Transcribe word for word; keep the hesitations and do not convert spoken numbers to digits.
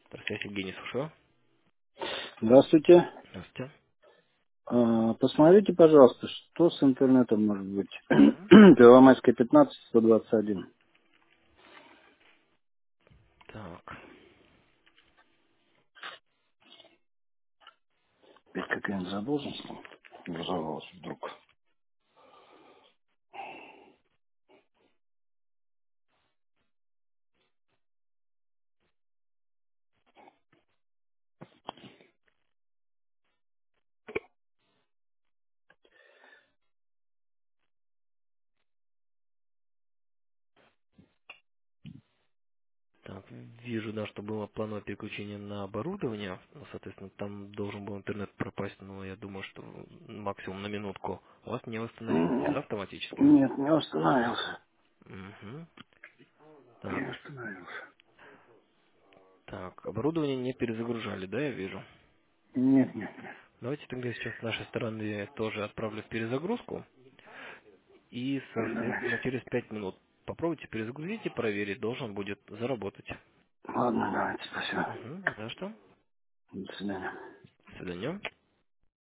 Здравствуйте, Евгений, слушаю. Здравствуйте. Здравствуйте. А, Посмотрите, пожалуйста, что с интернетом может быть. Мгм. Первомайская пятнадцать, сто двадцать один. Так, Опять какая-нибудь задолженность образовалась вдруг. так, вижу, да, что было плановое переключение на оборудование. Ну, соответственно, там должен был интернет пропасть, но я думаю, что максимум на минутку. У вас не восстановился, да, Нет, автоматически? нет, не остановился. Угу. Не Так, остановился. так, оборудование не перезагружали, да, я вижу. Нет, нет, нет. Давайте тогда сейчас с нашей стороны тоже отправлю в перезагрузку. И, соответственно, Давайте. через пять минут попробуйте перезагрузить и проверить, должен будет заработать. Ладно, давайте, спасибо. Угу. За что? До свидания. До свидания.